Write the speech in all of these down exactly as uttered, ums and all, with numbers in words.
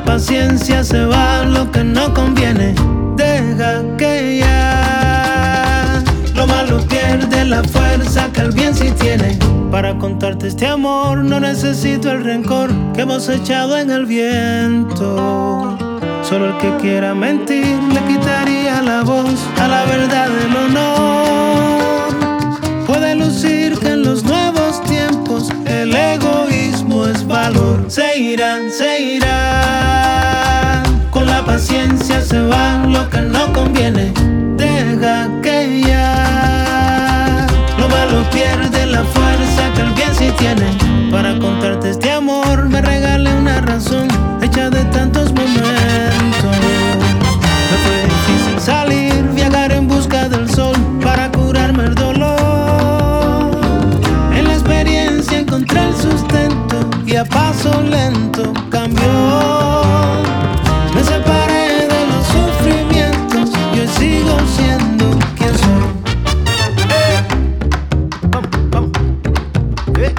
paciencia se va lo que no conviene. Deja que ya lo malo pierde la fuerza que el bien sí tiene. Para contarte este amor no necesito el rencor que hemos echado en el viento. Solo el que quiera mentir le quitaría la voz a la verdad del honor. Puede lucir que en los nuevos tiempos el egoísmo es valor. Se irán, se irán, con la paciencia se va lo que no conviene. Deja que ya lo malo pierde la fuerza que el bien sí tiene. Para contarte este amor me regalé una razón hecha de tantos momentos. Me fue difícil salir, viajar en busca del sol para curarme el dolor. En la experiencia encontré el sustento y a paso lento cambió. Me separé de los sufrimientos y hoy sigo siendo quien soy. Eh. Vamos, vamos. Eh.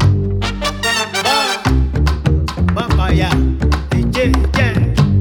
Va, va para allá. Eh, yeah, yeah.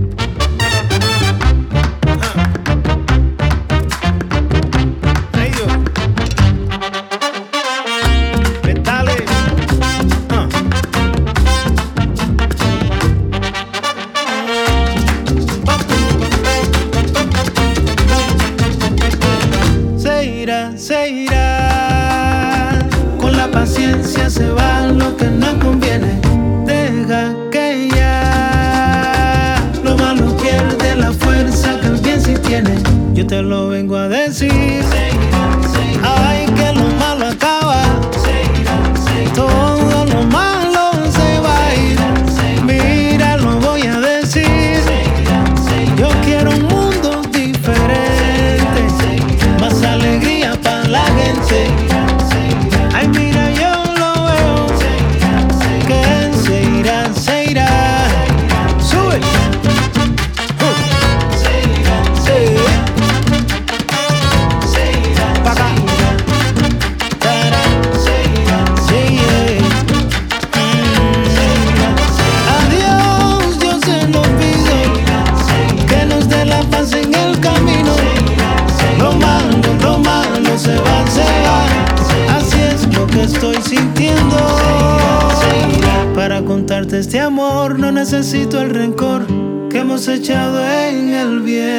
Se irá, con la paciencia se va lo que no conviene. Deja que ya lo malo pierde la fuerza que el bien sí tiene. Yo te lo vengo a decir. Se irá, se irá. Ay, que lo malo acaba. Se irá, se irá. Todo lo malo se va a ir. Mira, lo voy a decir. Se irá, se irá. Yo quiero un mundo diferente, más alegría para la gente. Ay, mira, yo lo veo, que se irá, se irá. Sube. Se irá, se irá. Se irá, pa' acá. Se irá, se irá. Adiós, yo se lo pido, que nos dé la paz en el camino. Lo malo, lo malo se va, se va. Así es lo que estoy sintiendo. Para contarte este amor no necesito el rencor que hemos echado en el viento.